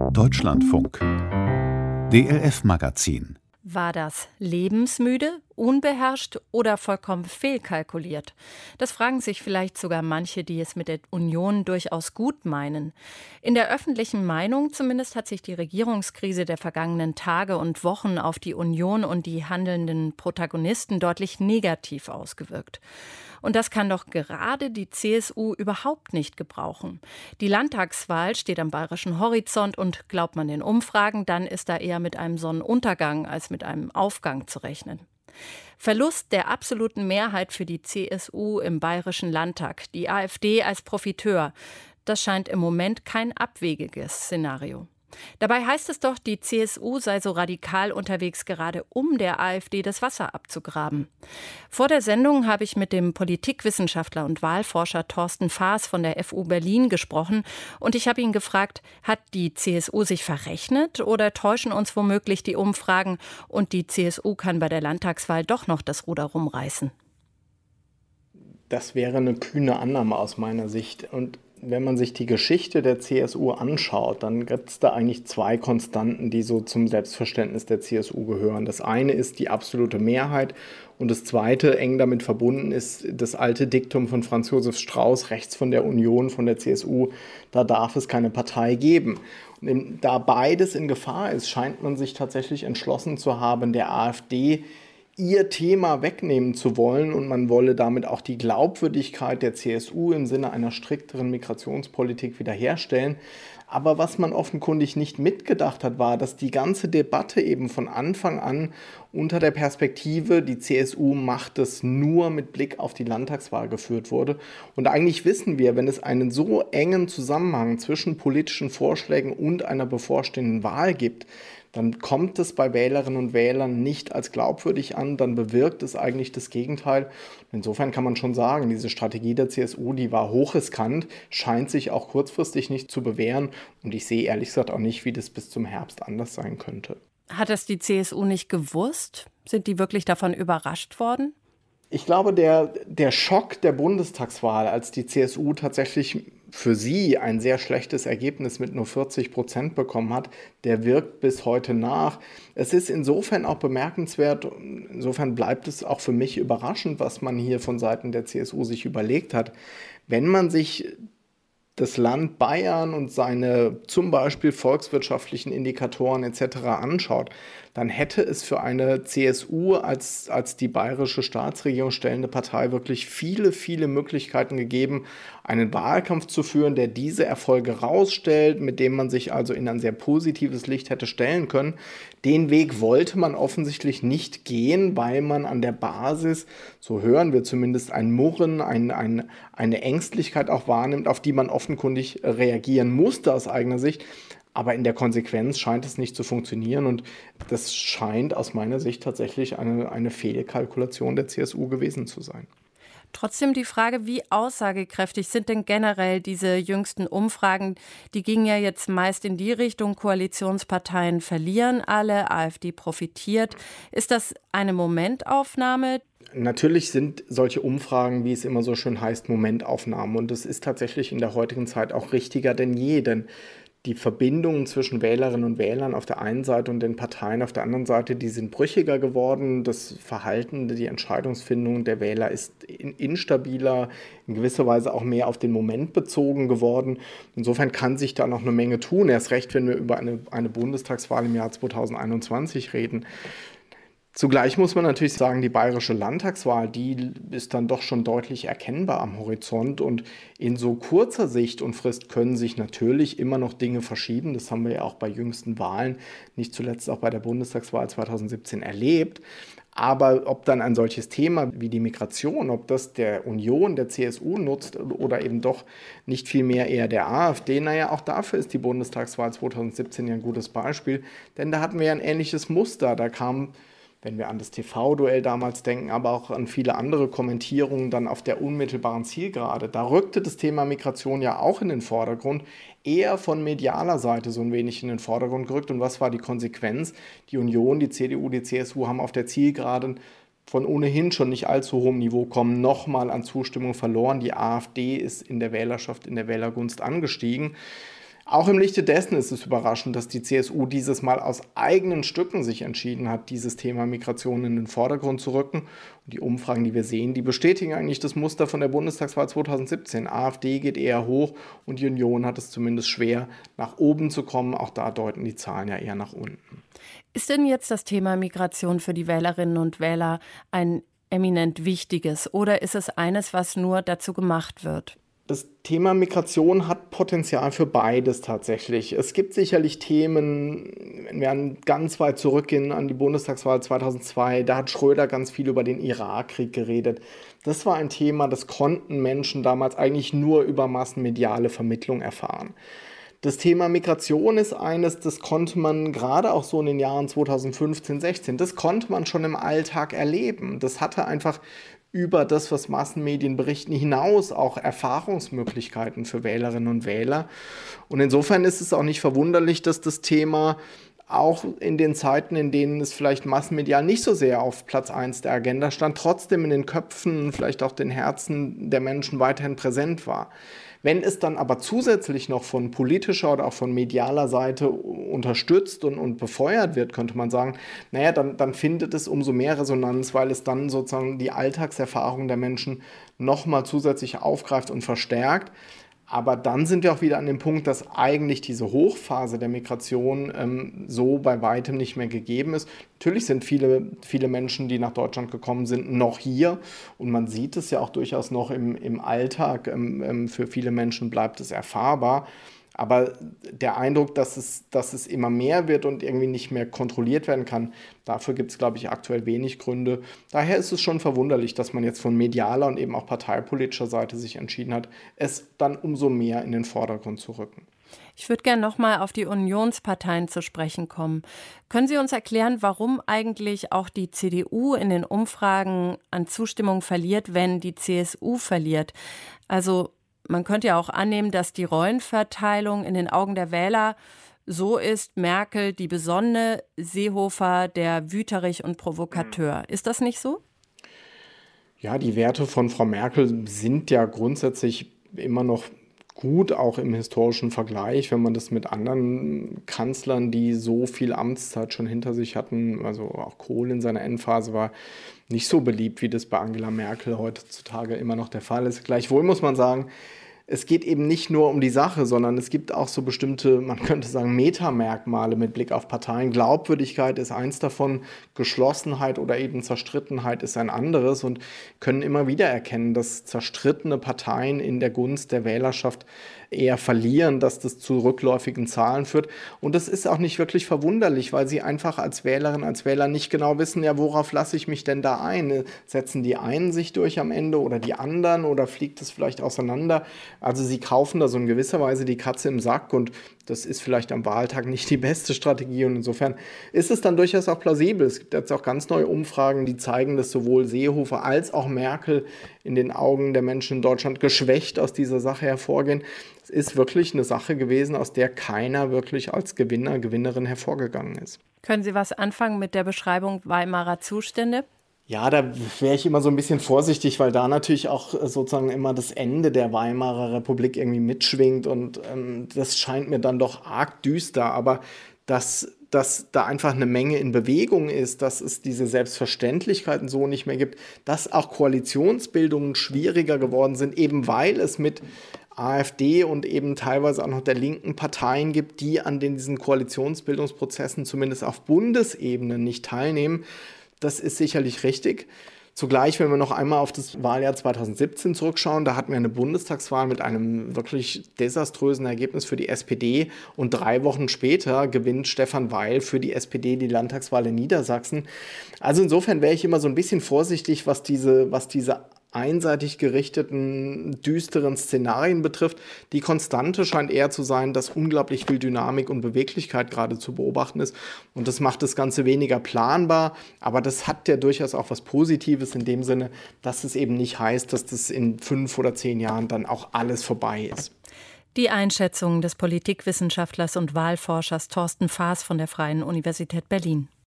Deutschlandfunk DLF-Magazin. War das lebensmüde, unbeherrscht oder vollkommen fehlkalkuliert? Das fragen sich vielleicht sogar manche, die es mit der Union durchaus gut meinen. In der öffentlichen Meinung zumindest hat sich die Regierungskrise der vergangenen Tage und Wochen auf die Union und die handelnden Protagonisten deutlich negativ ausgewirkt. Und das kann doch gerade die CSU überhaupt nicht gebrauchen. Die Landtagswahl steht am bayerischen Horizont und glaubt man den Umfragen, dann ist da eher mit einem Sonnenuntergang als mit einem Aufgang zu rechnen. Verlust der absoluten Mehrheit für die CSU im Bayerischen Landtag, die AfD als Profiteur, das scheint im Moment kein abwegiges Szenario. Dabei heißt es doch, die CSU sei so radikal unterwegs, gerade um der AfD das Wasser abzugraben. Vor der Sendung habe ich mit dem Politikwissenschaftler und Wahlforscher Thorsten Faas von der FU Berlin gesprochen und ich habe ihn gefragt, hat die CSU sich verrechnet oder täuschen uns womöglich die Umfragen und die CSU kann bei der Landtagswahl doch noch das Ruder rumreißen? Das wäre eine kühne Annahme aus meiner Sicht. Und wenn man sich die Geschichte der CSU anschaut, dann gibt es da eigentlich zwei Konstanten, die so zum Selbstverständnis der CSU gehören. Das eine ist die absolute Mehrheit und das zweite, eng damit verbunden, ist das alte Diktum von Franz Josef Strauß, rechts von der Union, von der CSU, da darf es keine Partei geben. Und da beides in Gefahr ist, scheint man sich tatsächlich entschlossen zu haben, der AfD ihr Thema wegnehmen zu wollen und man wolle damit auch die Glaubwürdigkeit der CSU im Sinne einer strikteren Migrationspolitik wiederherstellen. Aber was man offenkundig nicht mitgedacht hat, war, dass die ganze Debatte eben von Anfang an unter der Perspektive, die CSU macht es nur mit Blick auf die Landtagswahl geführt wurde. Und eigentlich wissen wir, wenn es einen so engen Zusammenhang zwischen politischen Vorschlägen und einer bevorstehenden Wahl gibt, dann kommt es bei Wählerinnen und Wählern nicht als glaubwürdig an, dann bewirkt es eigentlich das Gegenteil. Insofern kann man schon sagen, diese Strategie der CSU, die war hochriskant, scheint sich auch kurzfristig nicht zu bewähren und ich sehe ehrlich gesagt auch nicht, wie das bis zum Herbst anders sein könnte. Hat es die CSU nicht gewusst? Sind die wirklich davon überrascht worden? Ich glaube, der Schock der Bundestagswahl, als die CSU tatsächlich für sie ein sehr schlechtes Ergebnis mit nur 40% bekommen hat, der wirkt bis heute nach. Es ist insofern auch bemerkenswert, insofern bleibt es auch für mich überraschend, was man hier von Seiten der CSU sich überlegt hat. Wenn man sich das Land Bayern und seine zum Beispiel volkswirtschaftlichen Indikatoren etc. anschaut, dann hätte es für eine CSU als die bayerische Staatsregierung stellende Partei wirklich viele, viele Möglichkeiten gegeben, einen Wahlkampf zu führen, der diese Erfolge rausstellt, mit dem man sich also in ein sehr positives Licht hätte stellen können. Den Weg wollte man offensichtlich nicht gehen, weil man an der Basis, so hören wir zumindest, ein Murren, eine Ängstlichkeit auch wahrnimmt, auf die man offenkundig reagieren musste aus eigener Sicht. Aber in der Konsequenz scheint es nicht zu funktionieren und das scheint aus meiner Sicht tatsächlich eine Fehlkalkulation der CSU gewesen zu sein. Trotzdem die Frage, wie aussagekräftig sind denn generell diese jüngsten Umfragen? Die gingen ja jetzt meist in die Richtung, Koalitionsparteien verlieren alle, AfD profitiert. Ist das eine Momentaufnahme? Natürlich sind solche Umfragen, wie es immer so schön heißt, Momentaufnahmen. Und das ist tatsächlich in der heutigen Zeit auch richtiger denn je, denn die Verbindungen zwischen Wählerinnen und Wählern auf der einen Seite und den Parteien auf der anderen Seite, die sind brüchiger geworden. Das Verhalten, die Entscheidungsfindung der Wähler ist instabiler, in gewisser Weise auch mehr auf den Moment bezogen geworden. Insofern kann sich da noch eine Menge tun, erst recht, wenn wir über eine Bundestagswahl im Jahr 2021 reden. Zugleich muss man natürlich sagen, die bayerische Landtagswahl, die ist dann doch schon deutlich erkennbar am Horizont und in so kurzer Sicht und Frist können sich natürlich immer noch Dinge verschieben. Das haben wir ja auch bei jüngsten Wahlen, nicht zuletzt auch bei der Bundestagswahl 2017 erlebt. Aber ob dann ein solches Thema wie die Migration, ob das der Union, der CSU nutzt oder eben doch nicht viel mehr eher der AfD, naja, auch dafür ist die Bundestagswahl 2017 ja ein gutes Beispiel, denn da hatten wir ja ein ähnliches Muster. Da kam, wenn wir an das TV-Duell damals denken, aber auch an viele andere Kommentierungen dann auf der unmittelbaren Zielgerade. Da rückte das Thema Migration ja auch in den Vordergrund, eher von medialer Seite so ein wenig in den Vordergrund gerückt. Und was war die Konsequenz? Die Union, die CDU, die CSU haben auf der Zielgeraden von ohnehin schon nicht allzu hohem Niveau kommen, nochmal an Zustimmung verloren. Die AfD ist in der Wählerschaft, in der Wählergunst angestiegen. Auch im Lichte dessen ist es überraschend, dass die CSU dieses Mal aus eigenen Stücken sich entschieden hat, dieses Thema Migration in den Vordergrund zu rücken. Und die Umfragen, die wir sehen, die bestätigen eigentlich das Muster von der Bundestagswahl 2017. AfD geht eher hoch und die Union hat es zumindest schwer, nach oben zu kommen. Auch da deuten die Zahlen ja eher nach unten. Ist denn jetzt das Thema Migration für die Wählerinnen und Wähler ein eminent wichtiges oder ist es eines, was nur dazu gemacht wird? Das Thema Migration hat Potenzial für beides tatsächlich. Es gibt sicherlich Themen, wenn wir ganz weit zurückgehen an die Bundestagswahl 2002, da hat Schröder ganz viel über den Irakkrieg geredet. Das war ein Thema, das konnten Menschen damals eigentlich nur über massenmediale Vermittlung erfahren. Das Thema Migration ist eines, das konnte man gerade auch so in den Jahren 2015, 16, das konnte man schon im Alltag erleben. Das hatte einfach über das, was Massenmedien berichten, hinaus auch Erfahrungsmöglichkeiten für Wählerinnen und Wähler. Und insofern ist es auch nicht verwunderlich, dass das Thema auch in den Zeiten, in denen es vielleicht massenmedial nicht so sehr auf Platz 1 der Agenda stand, trotzdem in den Köpfen, vielleicht auch den Herzen der Menschen weiterhin präsent war. Wenn es dann aber zusätzlich noch von politischer oder auch von medialer Seite unterstützt und befeuert wird, könnte man sagen, naja, dann findet es umso mehr Resonanz, weil es dann sozusagen die Alltagserfahrung der Menschen nochmal zusätzlich aufgreift und verstärkt. Aber dann sind wir auch wieder an dem Punkt, dass eigentlich diese Hochphase der Migration so bei weitem nicht mehr gegeben ist. Natürlich sind viele Menschen, die nach Deutschland gekommen sind, noch hier. Und man sieht es ja auch durchaus noch im Alltag. Für viele Menschen bleibt es erfahrbar. Aber der Eindruck, dass es immer mehr wird und irgendwie nicht mehr kontrolliert werden kann, dafür gibt es, glaube ich, aktuell wenig Gründe. Daher ist es schon verwunderlich, dass man jetzt von medialer und eben auch parteipolitischer Seite sich entschieden hat, es dann umso mehr in den Vordergrund zu rücken. Ich würde gerne noch mal auf die Unionsparteien zu sprechen kommen. Können Sie uns erklären, warum eigentlich auch die CDU in den Umfragen an Zustimmung verliert, wenn die CSU verliert? Also man könnte ja auch annehmen, dass die Rollenverteilung in den Augen der Wähler so ist: Merkel die Besonnene, Seehofer der Wüterich und Provokateur. Ist das nicht so? Ja, die Werte von Frau Merkel sind ja grundsätzlich immer noch gut, auch im historischen Vergleich, wenn man das mit anderen Kanzlern, die so viel Amtszeit schon hinter sich hatten, also auch Kohl in seiner Endphase war nicht so beliebt, wie das bei Angela Merkel heutzutage immer noch der Fall ist. Gleichwohl muss man sagen, es geht eben nicht nur um die Sache, sondern es gibt auch so bestimmte, man könnte sagen, Metamerkmale mit Blick auf Parteien. Glaubwürdigkeit ist eins davon, Geschlossenheit oder eben Zerstrittenheit ist ein anderes und können immer wieder erkennen, dass zerstrittene Parteien in der Gunst der Wählerschaft eher verlieren, dass das zu rückläufigen Zahlen führt. Und das ist auch nicht wirklich verwunderlich, weil sie einfach als Wählerin, als Wähler nicht genau wissen, ja, worauf lasse ich mich denn da ein? Setzen die einen sich durch am Ende oder die anderen oder fliegt es vielleicht auseinander? Also sie kaufen da so in gewisser Weise die Katze im Sack und das ist vielleicht am Wahltag nicht die beste Strategie und insofern ist es dann durchaus auch plausibel. Es gibt jetzt auch ganz neue Umfragen, die zeigen, dass sowohl Seehofer als auch Merkel in den Augen der Menschen in Deutschland geschwächt aus dieser Sache hervorgehen. Es ist wirklich eine Sache gewesen, aus der keiner wirklich als Gewinner, Gewinnerin hervorgegangen ist. Können Sie was anfangen mit der Beschreibung Weimarer Zustände? Ja, da wäre ich immer so ein bisschen vorsichtig, weil da natürlich auch sozusagen immer das Ende der Weimarer Republik irgendwie mitschwingt und das scheint mir dann doch arg düster, aber dass da einfach eine Menge in Bewegung ist, dass es diese Selbstverständlichkeiten so nicht mehr gibt, dass auch Koalitionsbildungen schwieriger geworden sind, eben weil es mit AfD und eben teilweise auch noch der linken Parteien gibt, die an diesen Koalitionsbildungsprozessen zumindest auf Bundesebene nicht teilnehmen. Das ist sicherlich richtig. Zugleich, wenn wir noch einmal auf das Wahljahr 2017 zurückschauen, da hatten wir eine Bundestagswahl mit einem wirklich desaströsen Ergebnis für die SPD und 3 Wochen später gewinnt Stefan Weil für die SPD die Landtagswahl in Niedersachsen. Also insofern wäre ich immer so ein bisschen vorsichtig, was diese einseitig gerichteten, düsteren Szenarien betrifft. Die Konstante scheint eher zu sein, dass unglaublich viel Dynamik und Beweglichkeit gerade zu beobachten ist. Und das macht das Ganze weniger planbar. Aber das hat ja durchaus auch was Positives in dem Sinne, dass es eben nicht heißt, dass das in 5 oder 10 Jahren dann auch alles vorbei ist. Die Einschätzung des Politikwissenschaftlers und Wahlforschers Thorsten Faas von der Freien Universität Berlin.